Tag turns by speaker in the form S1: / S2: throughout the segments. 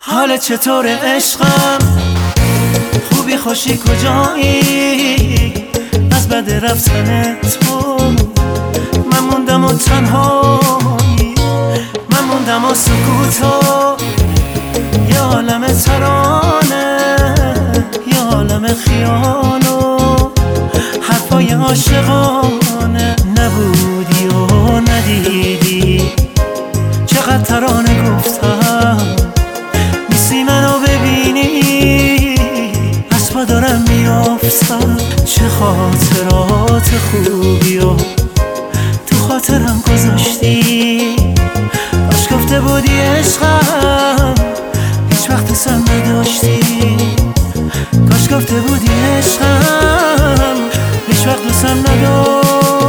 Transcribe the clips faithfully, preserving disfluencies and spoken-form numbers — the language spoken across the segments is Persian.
S1: حال چطور عشقم؟ خوبی خوشی کجایی؟ از بد رفتن تو من موندم و تنهایی، من موندم و سکوتا، یه عالم ترانه، یه عالم خیال و حرفای عاشقانه. نبودی و ندیدی چقدر ترانه گفتم، نیستی منو ببینی از پا دارم میافتم. چه خاطرات خوبی و تو خاطرم گذاشتی، کاش گفته بودی عشقم هیچ وقت دوستم نداشتی، کاش گفته بودی عشقم هیچ وقت دوستم نداشتی.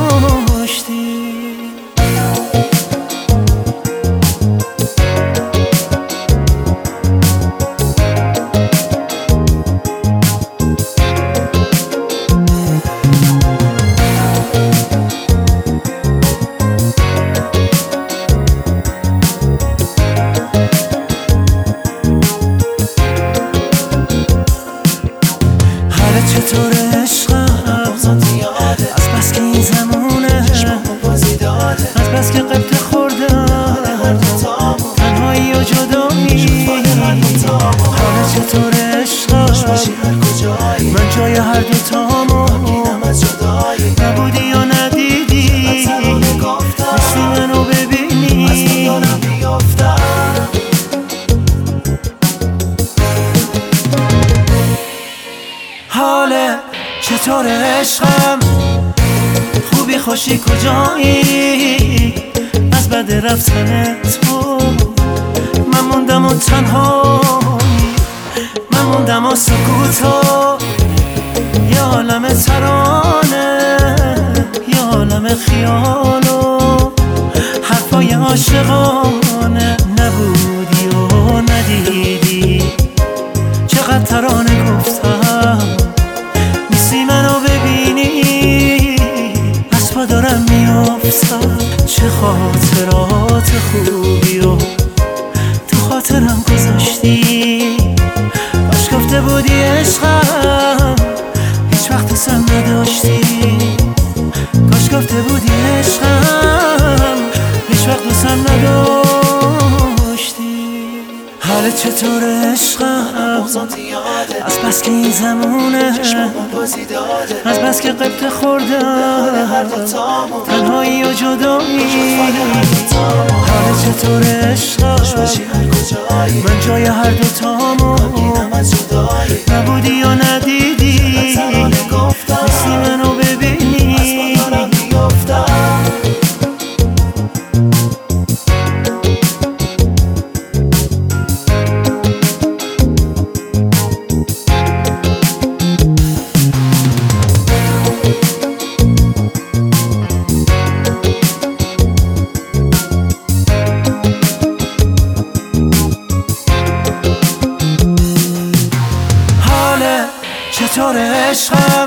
S1: چطور عشقم؟ از بس که این زمونه، از بس که قبط خوردم تنهایی و جدایی. حالا چطور عشقم؟ من جای هر دو تامو نبودی یا ندیدی، نیستی منو ببینی. حاله چطور عشقم؟ خوبی خوشی کجایی؟ از بد رفتن تو من موندم و تنهایی، من موندم و سکوتا، یه عالم ترانه، یه عالم خیال و حرفای عاشقانه. نبودی و ندیدی چقدر ترانه گفتم، نیستی منو ببینی از پا دارم میافتم. چه خاطرات خوبی و تو خاطرم گذاشتی، کاش گفته بودی عشقم هیچ وقت دوستم نداشتی، کاش گفته بودی عشقم هیچ وقت دوستم نداشتی. حال چطور عشقم؟ از بس که این زمونه، از بس که قبط خوردم تنهایی و جدایی. حال چطور عشقم؟ من جای هر دو تامو نبودی یا ندیدی، نیستی منو ببینی. چطور عشقم؟